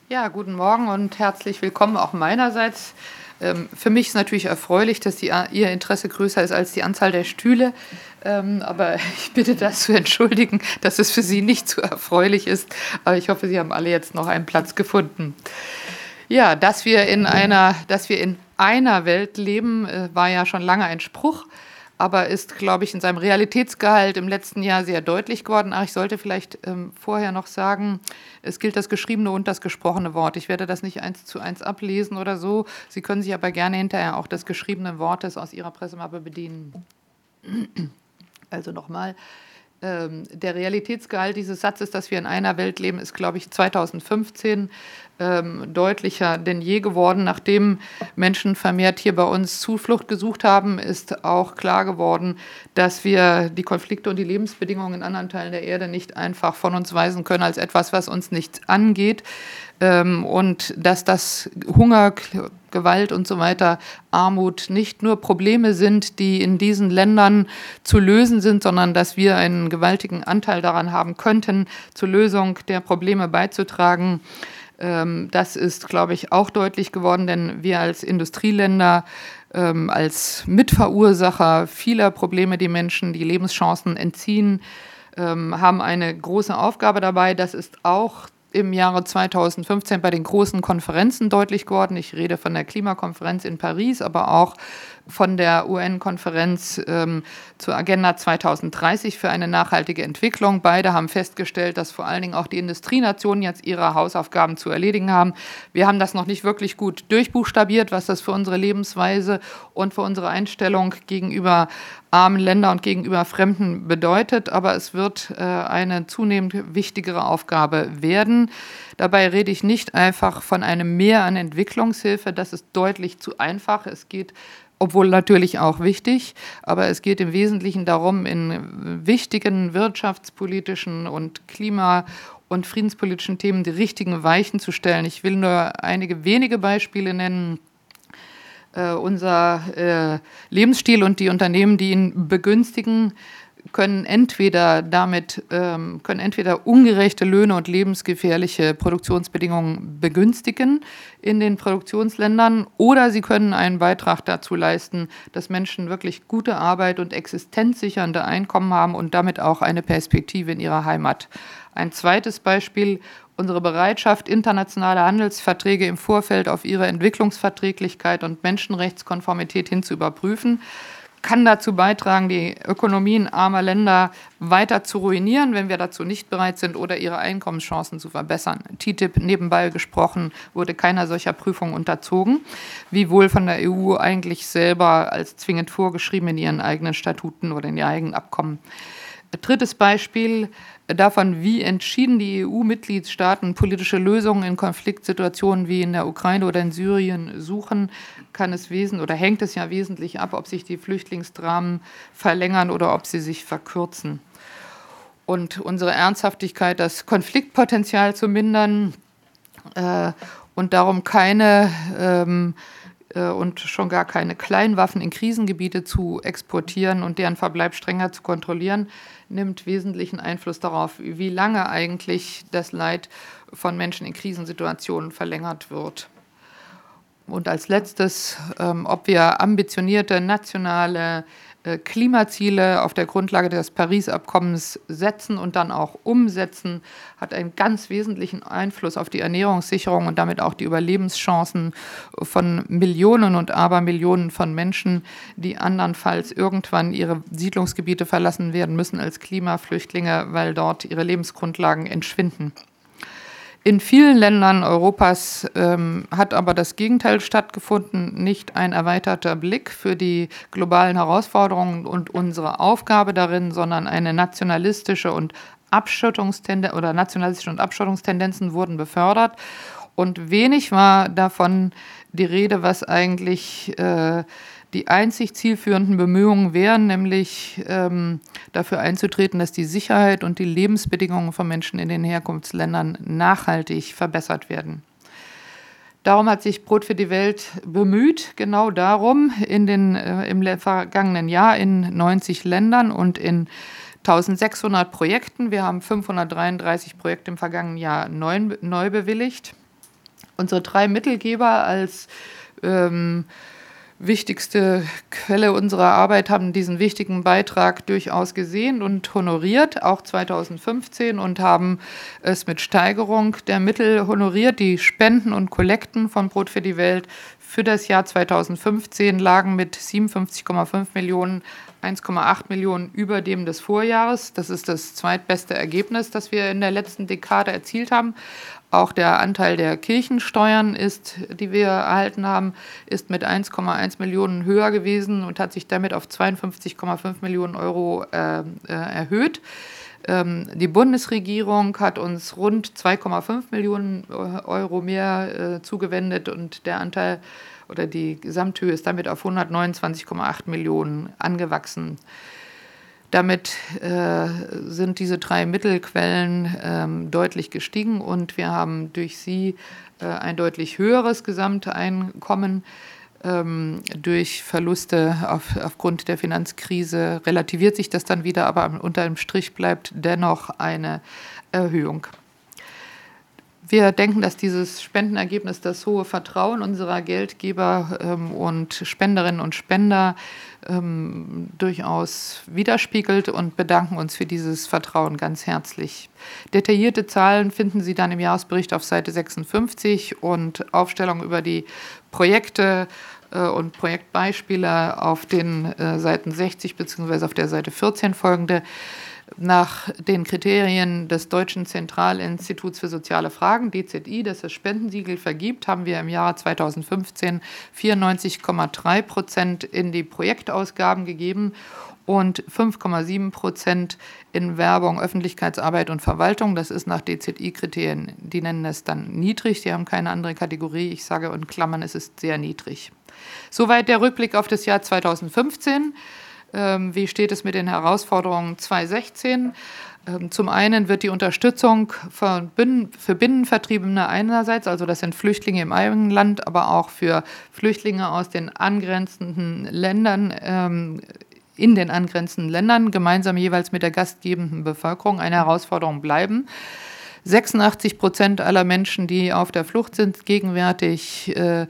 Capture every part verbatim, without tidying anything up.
Ja, guten Morgen und herzlich willkommen auch meinerseits. Ähm, für mich ist natürlich erfreulich, dass die, Ihr Interesse größer ist als die Anzahl der Stühle. Ähm, aber ich bitte das zu entschuldigen, dass es für Sie nicht so erfreulich ist. Aber ich hoffe, Sie haben alle jetzt noch einen Platz gefunden. Ja, dass wir in einer, dass wir in einer Welt leben, äh, war ja schon lange ein Spruch, aber ist, glaube ich, in seinem Realitätsgehalt im letzten Jahr sehr deutlich geworden. Ach, ich sollte vielleicht ähm, vorher noch sagen, es gilt das geschriebene und das gesprochene Wort. Ich werde das nicht eins zu eins ablesen oder so. Sie können sich aber gerne hinterher auch des geschriebenen Wortes aus Ihrer Pressemappe bedienen. Also nochmal. Ähm, der Realitätsgehalt dieses Satzes, dass wir in einer Welt leben, ist, glaube ich, zweitausendfünfzehn ähm, deutlicher denn je geworden. Nachdem Menschen vermehrt hier bei uns Zuflucht gesucht haben, ist auch klar geworden, dass wir die Konflikte und die Lebensbedingungen in anderen Teilen der Erde nicht einfach von uns weisen können als etwas, was uns nichts angeht. Ähm, und dass das Hunger, Gewalt und so weiter, Armut nicht nur Probleme sind, die in diesen Ländern zu lösen sind, sondern dass wir einen gewaltigen Anteil daran haben könnten, zur Lösung der Probleme beizutragen. Ähm, das ist, glaube ich, auch deutlich geworden, denn wir als Industrieländer, ähm, als Mitverursacher vieler Probleme, die Menschen die Lebenschancen entziehen, ähm, haben eine große Aufgabe dabei. Das ist auch im Jahre zweitausendfünfzehn bei den großen Konferenzen deutlich geworden. Ich rede von der Klimakonferenz in Paris, aber auch von der U N-Konferenz ähm, zur Agenda zweitausenddreißig für eine nachhaltige Entwicklung. Beide haben festgestellt, dass vor allen Dingen auch die Industrienationen jetzt ihre Hausaufgaben zu erledigen haben. Wir haben das noch nicht wirklich gut durchbuchstabiert, was das für unsere Lebensweise und für unsere Einstellung gegenüber armen Ländern und gegenüber Fremden bedeutet, aber es wird äh, eine zunehmend wichtigere Aufgabe werden. Dabei rede ich nicht einfach von einem Mehr an Entwicklungshilfe, das ist deutlich zu einfach. Es geht, obwohl natürlich auch wichtig, aber es geht im Wesentlichen darum, in wichtigen wirtschaftspolitischen und Klima- und friedenspolitischen Themen die richtigen Weichen zu stellen. Ich will nur einige wenige Beispiele nennen. Uh, unser äh, Lebensstil und die Unternehmen, die ihn begünstigen, können entweder damit ähm, können entweder ungerechte Löhne und lebensgefährliche Produktionsbedingungen begünstigen in den Produktionsländern, oder sie können einen Beitrag dazu leisten, dass Menschen wirklich gute Arbeit und existenzsichernde Einkommen haben und damit auch eine Perspektive in ihrer Heimat. Ein zweites Beispiel: Unsere Bereitschaft, internationale Handelsverträge im Vorfeld auf ihre Entwicklungsverträglichkeit und Menschenrechtskonformität hin zu überprüfen, kann dazu beitragen, die Ökonomien armer Länder weiter zu ruinieren, wenn wir dazu nicht bereit sind, oder ihre Einkommenschancen zu verbessern. T T I P, nebenbei gesprochen, wurde keiner solcher Prüfung unterzogen, wiewohl von der E U eigentlich selber als zwingend vorgeschrieben in ihren eigenen Statuten oder in ihren eigenen Abkommen. Drittes Beispiel davon, wie entschieden die E U-Mitgliedstaaten politische Lösungen in Konfliktsituationen wie in der Ukraine oder in Syrien suchen, kann es wesen oder hängt es ja wesentlich ab, ob sich die Flüchtlingsdramen verlängern oder ob sie sich verkürzen. Und unsere Ernsthaftigkeit, das Konfliktpotenzial zu mindern äh, und darum keine ähm, und schon gar keine Kleinwaffen in Krisengebiete zu exportieren und deren Verbleib strenger zu kontrollieren, nimmt wesentlichen Einfluss darauf, wie lange eigentlich das Leid von Menschen in Krisensituationen verlängert wird. Und als letztes, ähm, ob wir ambitionierte nationale äh, Klimaziele auf der Grundlage des Paris-Abkommens setzen und dann auch umsetzen, hat einen ganz wesentlichen Einfluss auf die Ernährungssicherung und damit auch die Überlebenschancen von Millionen und Abermillionen von Menschen, die andernfalls irgendwann ihre Siedlungsgebiete verlassen werden müssen als Klimaflüchtlinge, weil dort ihre Lebensgrundlagen entschwinden. In vielen Ländern Europas ähm, hat aber das Gegenteil stattgefunden, nicht ein erweiterter Blick für die globalen Herausforderungen und unsere Aufgabe darin, sondern eine nationalistische und Abschottungstendenz oder nationalistische und Abschottungstendenzen wurden befördert. Und wenig war davon die Rede, was eigentlich äh, die einzig zielführenden Bemühungen wären, nämlich ähm, dafür einzutreten, dass die Sicherheit und die Lebensbedingungen von Menschen in den Herkunftsländern nachhaltig verbessert werden. Darum hat sich Brot für die Welt bemüht, genau darum, in den, äh, im vergangenen Jahr in neunzig Ländern und in eintausendsechshundert Projekten. Wir haben fünfhundertdreiunddreißig Projekte im vergangenen Jahr neu, neu bewilligt. Unsere drei Mittelgeber als ähm, wichtigste Quelle unserer Arbeit haben diesen wichtigen Beitrag durchaus gesehen und honoriert, auch zweitausendfünfzehn, und haben es mit Steigerung der Mittel honoriert. Die Spenden und Kollekten von Brot für die Welt für das Jahr zweitausendfünfzehn lagen mit siebenundfünfzig Komma fünf Millionen, eins Komma acht Millionen über dem des Vorjahres. Das ist das zweitbeste Ergebnis, das wir in der letzten Dekade erzielt haben. Auch der Anteil der Kirchensteuern, ist, die wir erhalten haben, ist mit eins Komma eins Millionen höher gewesen und hat sich damit auf zweiundfünfzig Komma fünf Millionen Euro äh, äh, erhöht. Ähm, die Bundesregierung hat uns rund zwei Komma fünf Millionen Euro mehr äh, zugewendet und der Anteil oder die Gesamthöhe ist damit auf hundertneunundzwanzig Komma acht Millionen angewachsen. Damit äh, sind diese drei Mittelquellen ähm, deutlich gestiegen und wir haben durch sie äh, ein deutlich höheres Gesamteinkommen. Ähm, durch Verluste auf, aufgrund der Finanzkrise relativiert sich das dann wieder, aber unter dem Strich bleibt dennoch eine Erhöhung. Wir denken, dass dieses Spendenergebnis das hohe Vertrauen unserer Geldgeber ähm, und Spenderinnen und Spender ähm, durchaus widerspiegelt und bedanken uns für dieses Vertrauen ganz herzlich. Detaillierte Zahlen finden Sie dann im Jahresbericht auf Seite sechsundfünfzig und Aufstellung über die Projekte äh, und Projektbeispiele auf den äh, Seiten sechzig bzw. auf der Seite vierzehn folgende. Nach den Kriterien des Deutschen Zentralinstituts für soziale Fragen, D Z I, das das Spendensiegel vergibt, haben wir im Jahr zweitausendfünfzehn vierundneunzig Komma drei Prozent in die Projektausgaben gegeben und fünf Komma sieben Prozent in Werbung, Öffentlichkeitsarbeit und Verwaltung. Das ist nach D Z I-Kriterien, die nennen es dann niedrig, die haben keine andere Kategorie. Ich sage in Klammern, es ist sehr niedrig. Soweit der Rückblick auf das Jahr zweitausendfünfzehn. Wie steht es mit den Herausforderungen zweitausendsechzehn? Zum einen wird die Unterstützung für Binnenvertriebene einerseits, also das sind Flüchtlinge im eigenen Land, aber auch für Flüchtlinge aus den angrenzenden Ländern, in den angrenzenden Ländern, gemeinsam jeweils mit der gastgebenden Bevölkerung eine Herausforderung bleiben. sechsundachtzig Prozent aller Menschen, die auf der Flucht sind, gegenwärtig äh,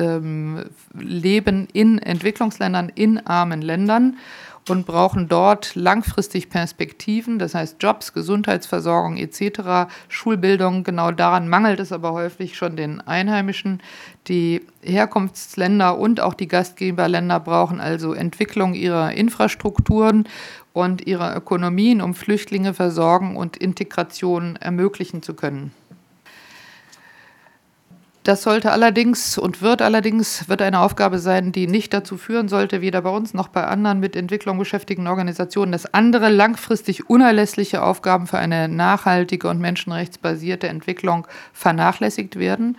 leben in Entwicklungsländern, in armen Ländern und brauchen dort langfristig Perspektiven, das heißt Jobs, Gesundheitsversorgung et cetera, Schulbildung. Genau daran mangelt es aber häufig schon den Einheimischen. Die Herkunftsländer und auch die Gastgeberländer brauchen also Entwicklung ihrer Infrastrukturen und ihrer Ökonomien, um Flüchtlinge versorgen und Integration ermöglichen zu können. Das sollte allerdings und wird allerdings wird eine Aufgabe sein, die nicht dazu führen sollte, weder bei uns noch bei anderen mit Entwicklung beschäftigten Organisationen, dass andere langfristig unerlässliche Aufgaben für eine nachhaltige und menschenrechtsbasierte Entwicklung vernachlässigt werden.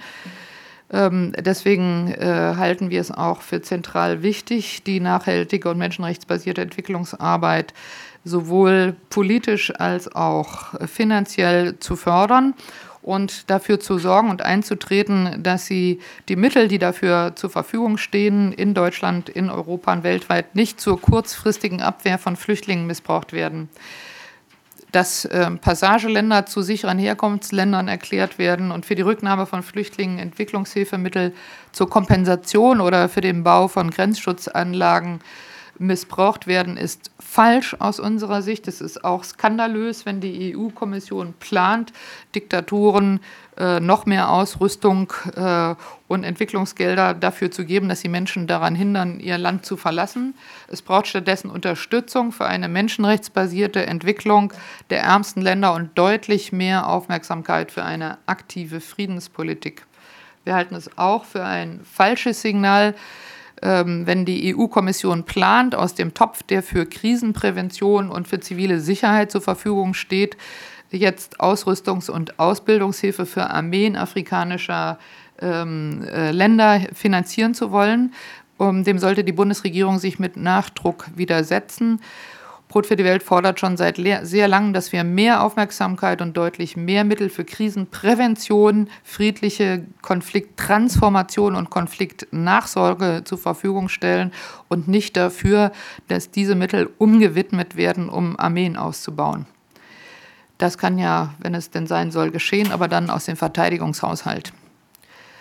Ähm, deswegen äh, halten wir es auch für zentral wichtig, die nachhaltige und menschenrechtsbasierte Entwicklungsarbeit sowohl politisch als auch finanziell zu fördern und dafür zu sorgen und einzutreten, dass sie die Mittel, die dafür zur Verfügung stehen, in Deutschland, in Europa und weltweit nicht zur kurzfristigen Abwehr von Flüchtlingen missbraucht werden. Dass äh, Passageländer zu sicheren Herkunftsländern erklärt werden und für die Rücknahme von Flüchtlingen Entwicklungshilfemittel zur Kompensation oder für den Bau von Grenzschutzanlagen missbraucht werden, ist falsch aus unserer Sicht. Es ist auch skandalös, wenn die E U-Kommission plant, Diktaturen äh, noch mehr Ausrüstung äh, und Entwicklungsgelder dafür zu geben, dass sie Menschen daran hindern, ihr Land zu verlassen. Es braucht stattdessen Unterstützung für eine menschenrechtsbasierte Entwicklung der ärmsten Länder und deutlich mehr Aufmerksamkeit für eine aktive Friedenspolitik. Wir halten es auch für ein falsches Signal, wenn die E U-Kommission plant, aus dem Topf, der für Krisenprävention und für zivile Sicherheit zur Verfügung steht, jetzt Ausrüstungs- und Ausbildungshilfe für Armeen afrikanischer ähm, äh, Länder finanzieren zu wollen. Um, dem sollte die Bundesregierung sich mit Nachdruck widersetzen. Brot für die Welt fordert schon seit sehr langem, dass wir mehr Aufmerksamkeit und deutlich mehr Mittel für Krisenprävention, friedliche Konflikttransformation und Konfliktnachsorge zur Verfügung stellen und nicht dafür, dass diese Mittel umgewidmet werden, um Armeen auszubauen. Das kann ja, wenn es denn sein soll, geschehen, aber dann aus dem Verteidigungshaushalt.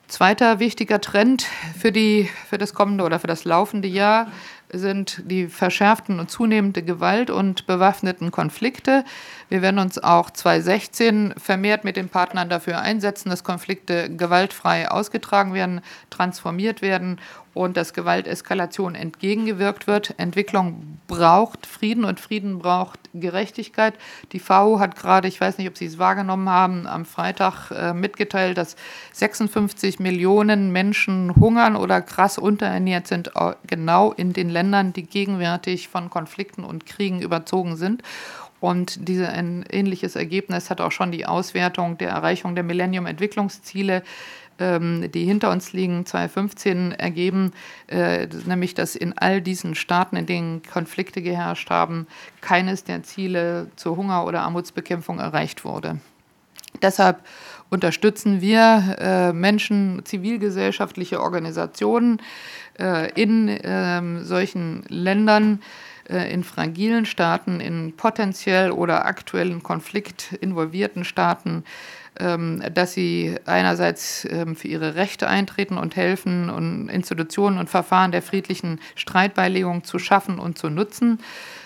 Zweiter wichtiger Trend für die, für das kommende oder für das laufende Jahr sind die verschärften und zunehmende Gewalt und bewaffneten Konflikte. Wir werden uns auch zwanzig sechzehn vermehrt mit den Partnern dafür einsetzen, dass Konflikte gewaltfrei ausgetragen werden, transformiert werden und dass Gewalteskalation entgegengewirkt wird. Entwicklung braucht Frieden und Frieden braucht Gerechtigkeit. Die F A O hat gerade, ich weiß nicht, ob Sie es wahrgenommen haben, am Freitag äh, mitgeteilt, dass sechsundfünfzig Millionen Menschen hungern oder krass unterernährt sind, genau in den Ländern, die gegenwärtig von Konflikten und Kriegen überzogen sind. Und diese, ein ähnliches Ergebnis hat auch schon die Auswertung der Erreichung der Millennium-Entwicklungsziele, ähm, die hinter uns liegen, zwanzig fünfzehn ergeben, äh, nämlich dass in all diesen Staaten, in denen Konflikte geherrscht haben, keines der Ziele zur Hunger- oder Armutsbekämpfung erreicht wurde. Deshalb unterstützen wir äh, Menschen, zivilgesellschaftliche Organisationen äh, in äh, solchen Ländern, äh, in fragilen Staaten, in potenziell oder aktuell in Konflikt involvierten Staaten, ähm, dass sie einerseits ähm, für ihre Rechte eintreten und helfen, und Institutionen und Verfahren der friedlichen Streitbeilegung zu schaffen und zu nutzen.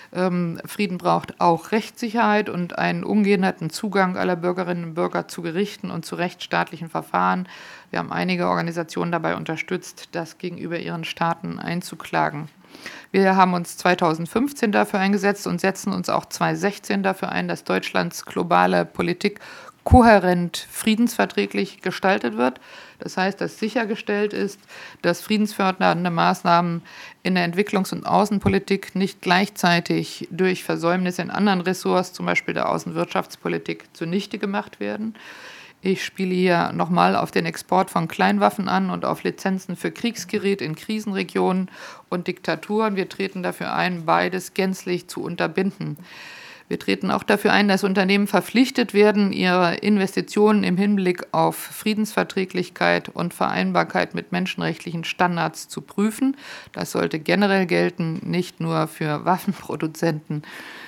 Frieden braucht auch Rechtssicherheit und einen ungehinderten Zugang aller Bürgerinnen und Bürger zu Gerichten und zu rechtsstaatlichen Verfahren. Wir haben einige Organisationen dabei unterstützt, das gegenüber ihren Staaten einzuklagen. Wir haben uns zwanzig fünfzehn dafür eingesetzt und setzen uns auch zwanzig sechzehn dafür ein, dass Deutschlands globale Politik kohärent friedensverträglich gestaltet wird. Das heißt, dass sichergestellt ist, dass friedensfördernde Maßnahmen in der Entwicklungs- und Außenpolitik nicht gleichzeitig durch Versäumnisse in anderen Ressorts, zum Beispiel der Außenwirtschaftspolitik, zunichte gemacht werden. Ich spiele hier nochmal auf den Export von Kleinwaffen an und auf Lizenzen für Kriegsgerät in Krisenregionen und Diktaturen. Wir treten dafür ein, beides gänzlich zu unterbinden. Wir treten auch dafür ein, dass Unternehmen verpflichtet werden, ihre Investitionen im Hinblick auf Friedensverträglichkeit und Vereinbarkeit mit menschenrechtlichen Standards zu prüfen. Das sollte generell gelten, nicht nur für Waffenproduzenten.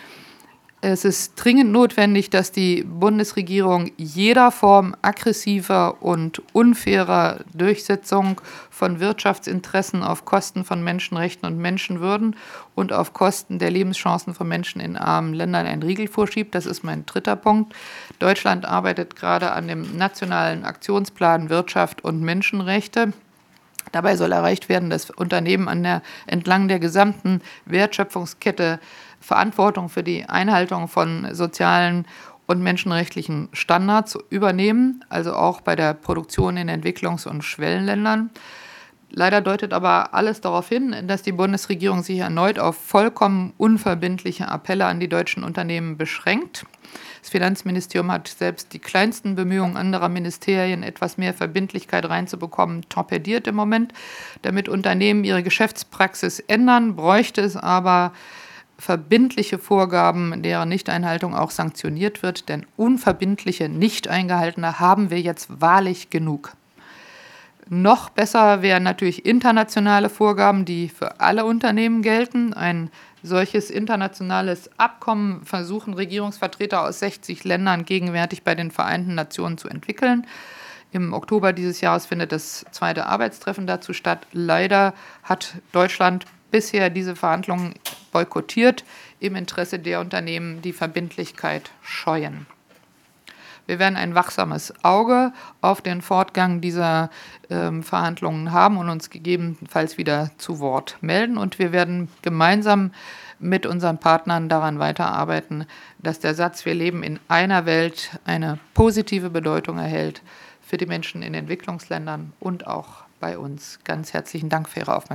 Es ist dringend notwendig, dass die Bundesregierung jeder Form aggressiver und unfairer Durchsetzung von Wirtschaftsinteressen auf Kosten von Menschenrechten und Menschenwürden und auf Kosten der Lebenschancen von Menschen in armen Ländern einen Riegel vorschiebt. Das ist mein dritter Punkt. Deutschland arbeitet gerade an dem nationalen Aktionsplan Wirtschaft und Menschenrechte. Dabei soll erreicht werden, dass Unternehmen an der, entlang der gesamten Wertschöpfungskette Verantwortung für die Einhaltung von sozialen und menschenrechtlichen Standards übernehmen, also auch bei der Produktion in Entwicklungs- und Schwellenländern. Leider deutet aber alles darauf hin, dass die Bundesregierung sich erneut auf vollkommen unverbindliche Appelle an die deutschen Unternehmen beschränkt. Das Finanzministerium hat selbst die kleinsten Bemühungen anderer Ministerien, etwas mehr Verbindlichkeit reinzubekommen, torpediert im Moment. Damit Unternehmen ihre Geschäftspraxis ändern, bräuchte es aber verbindliche Vorgaben, deren Nichteinhaltung auch sanktioniert wird, denn unverbindliche, nicht eingehaltene haben wir jetzt wahrlich genug. Noch besser wären natürlich internationale Vorgaben, die für alle Unternehmen gelten. Ein solches internationales Abkommen versuchen Regierungsvertreter aus sechzig Ländern gegenwärtig bei den Vereinten Nationen zu entwickeln. Im Oktober dieses Jahres findet das zweite Arbeitstreffen dazu statt. Leider hat Deutschland bisher diese Verhandlungen boykottiert, im Interesse der Unternehmen, die Verbindlichkeit scheuen. Wir werden ein wachsames Auge auf den Fortgang dieser ähm, Verhandlungen haben und uns gegebenenfalls wieder zu Wort melden. Und wir werden gemeinsam mit unseren Partnern daran weiterarbeiten, dass der Satz „Wir leben in einer Welt" eine positive Bedeutung erhält für die Menschen in Entwicklungsländern und auch bei uns. Ganz herzlichen Dank für Ihre Aufmerksamkeit.